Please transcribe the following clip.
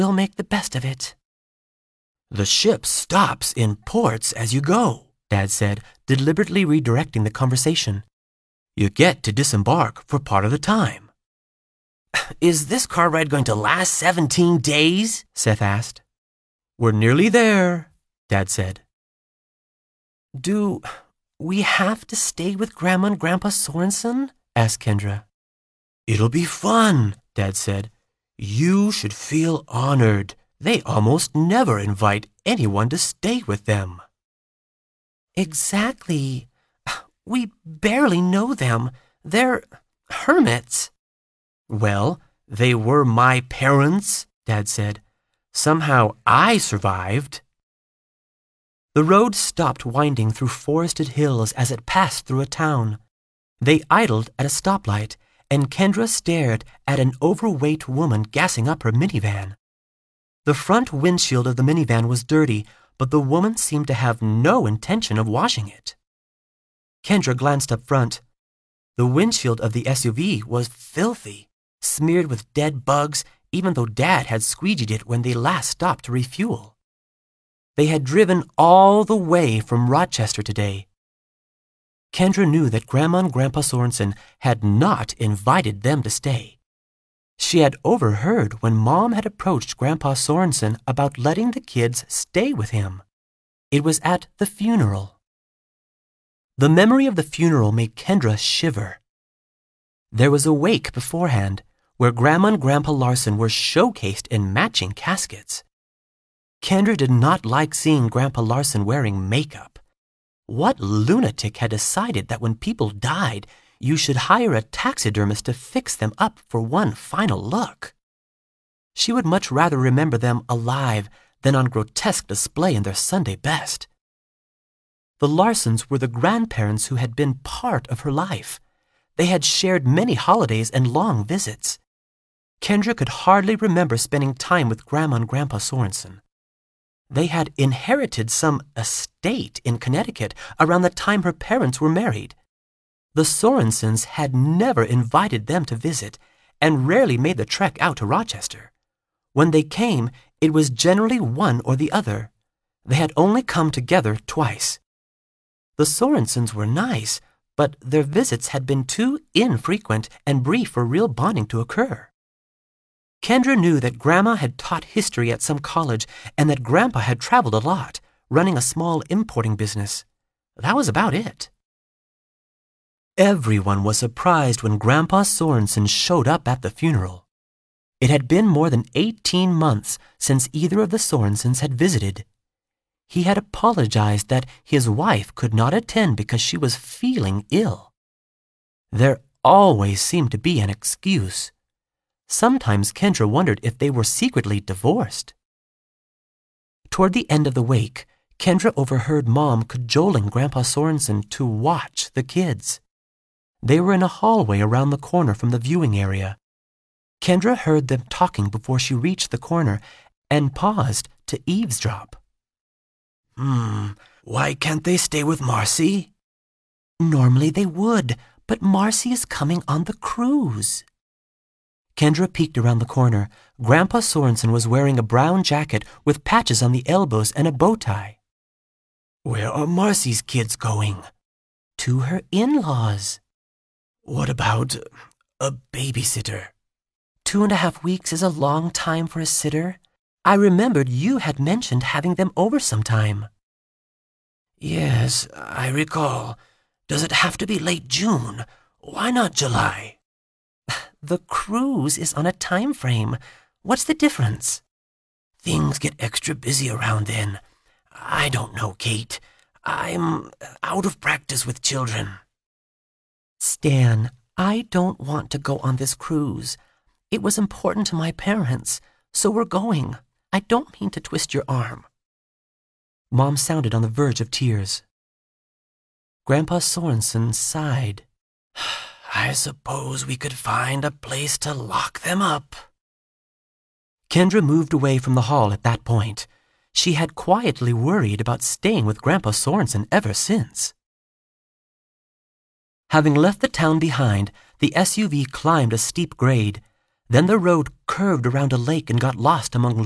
We'll make the best of it. The ship stops in ports as you go, Dad said, deliberately redirecting the conversation. You get to disembark for part of the time. Is this car ride going to last 17 days? Seth asked. We're nearly there, Dad said. Do we have to stay with Grandma and Grandpa Sorensen? Asked Kendra. It'll be fun, Dad said. You should feel honored. They almost never invite anyone to stay with them. Exactly. We barely know them. They're hermits. Well, they were my parents, Dad said. Somehow I survived. The road stopped winding through forested hills as it passed through a town. They idled at a stoplight, and Kendra stared at an overweight woman gassing up her minivan. The front windshield of the minivan was dirty, but the woman seemed to have no intention of washing it. Kendra glanced up front. The windshield of the SUV was filthy, smeared with dead bugs, even though Dad had squeegeed it when they last stopped to refuel. They had driven all the way from Rochester today. Kendra knew that Grandma and Grandpa Sorensen had not invited them to stay. She had overheard when Mom had approached Grandpa Sorensen about letting the kids stay with him. It was at the funeral. The memory of the funeral made Kendra shiver. There was a wake beforehand, where Grandma and Grandpa Larson were showcased in matching caskets. Kendra did not like seeing Grandpa Larson wearing makeup. What lunatic had decided that when people died, you should hire a taxidermist to fix them up for one final look? She would much rather remember them alive than on grotesque display in their Sunday best. The Larsons were the grandparents who had been part of her life. They had shared many holidays and long visits. Kendra could hardly remember spending time with Grandma and Grandpa Sorensen. They had inherited some estate in Connecticut around the time her parents were married. The Sorensens had never invited them to visit and rarely made the trek out to Rochester. When they came, it was generally one or the other. They had only come together twice. The Sorensens were nice, but their visits had been too infrequent and brief for real bonding to occur. Kendra knew that Grandma had taught history at some college and that Grandpa had traveled a lot, running a small importing business. That was about it. Everyone was surprised when Grandpa Sorensen showed up at the funeral. It had been more than 18 months since either of the Sorensens had visited. He had apologized that his wife could not attend because she was feeling ill. There always seemed to be an excuse. Sometimes Kendra wondered if they were secretly divorced. Toward the end of the wake, Kendra overheard Mom cajoling Grandpa Sorensen to watch the kids. They were in a hallway around the corner from the viewing area. Kendra heard them talking before she reached the corner and paused to eavesdrop. Why can't they stay with Marcy? Normally they would, but Marcy is coming on the cruise. Kendra peeked around the corner. Grandpa Sorensen was wearing a brown jacket with patches on the elbows and a bow tie. Where are Marcy's kids going? To her in-laws. What about a babysitter? 2.5 weeks is a long time for a sitter. I remembered you had mentioned having them over sometime. Yes, I recall. Does it have to be late June? Why not July? The cruise is on a time frame. What's the difference? Things get extra busy around then. I don't know, Kate. I'm out of practice with children. Stan, I don't want to go on this cruise. It was important to my parents, so we're going. I don't mean to twist your arm. Mom sounded on the verge of tears. Grandpa Sorensen sighed. I suppose we could find a place to lock them up. Kendra moved away from the hall at that point. She had quietly worried about staying with Grandpa Sorensen ever since. Having left the town behind, the SUV climbed a steep grade. Then the road curved around a lake and got lost among